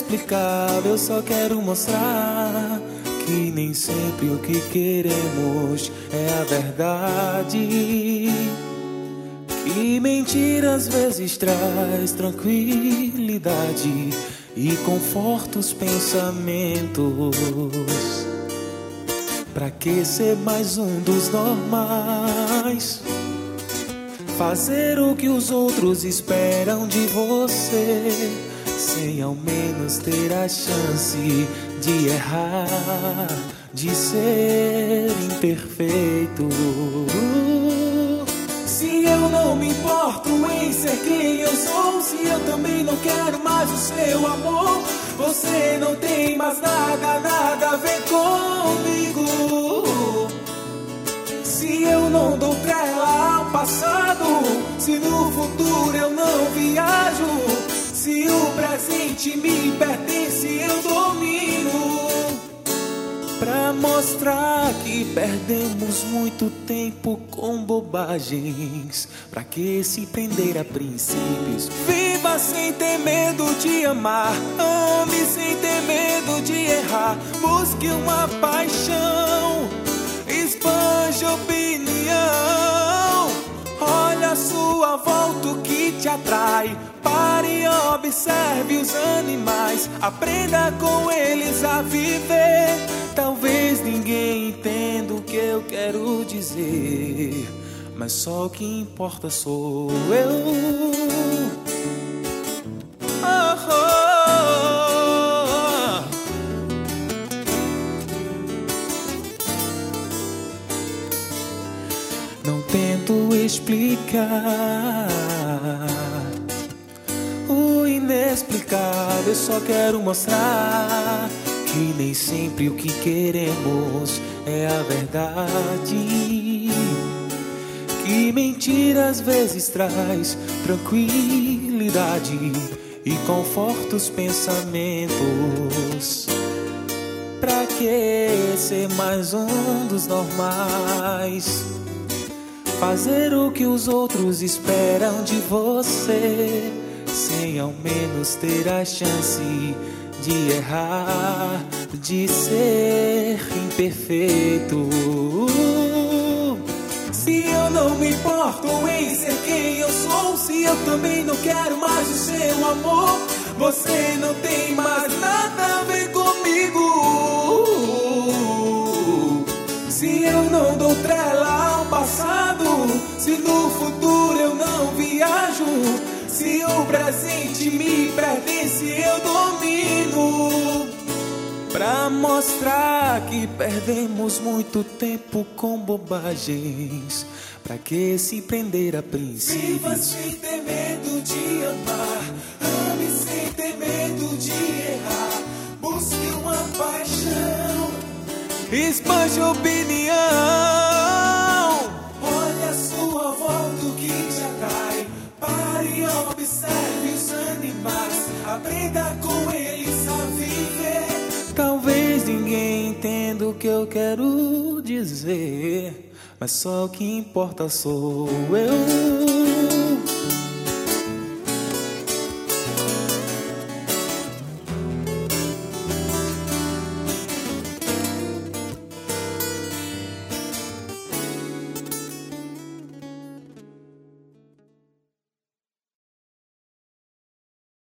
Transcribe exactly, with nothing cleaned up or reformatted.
inexplicável, eu só quero mostrar que nem sempre o que queremos é a verdade. Que mentira às vezes traz tranquilidade e conforta os pensamentos. Pra que ser mais um dos normais? Fazer o que os outros esperam de você, sem ao menos ter a chance de errar, de ser imperfeito. Se eu não me importo em ser quem eu sou, se eu também não quero mais o seu amor, você não tem mais nada, nada a ver comigo. Se eu não dou trela ao passado, se no futuro eu não viajo, se o presente me pertence, eu domino. Pra mostrar que perdemos muito tempo com bobagens. Pra que se prender a princípios? Viva sem ter medo de amar, ame sem ter medo de errar. Busque uma paixão, expande opinião. Olha a sua volta, o que te atrai. Pare e observe os animais, aprenda com eles a viver. Talvez ninguém entenda o que eu quero dizer, mas só o que importa sou eu. Oh, oh, oh. Não tento explicar o inexplicável, eu só quero mostrar que nem sempre o que queremos é a verdade. Que mentira às vezes traz tranquilidade e conforta os pensamentos. Pra que ser mais um dos normais? Fazer o que os outros esperam de você, sem ao menos ter a chance de errar, de ser imperfeito. Se eu não me importo em ser quem eu sou, se eu também não quero mais o seu amor, você não tem mais nada a ver comigo. Se eu não dou trela ao passado, se no futuro eu não viajo, se o presente me pertence, eu domino. Pra mostrar que perdemos muito tempo com bobagens. Pra que se prender a princípios? Viva sem ter medo de amar, ame sem ter medo de errar. Busque uma paixão, expande opinião. Olha a sua volta, o que te atrai. Pare e observe os animais, aprenda com eles a viver. Talvez ninguém entenda o que eu quero dizer, mas só o que importa sou eu.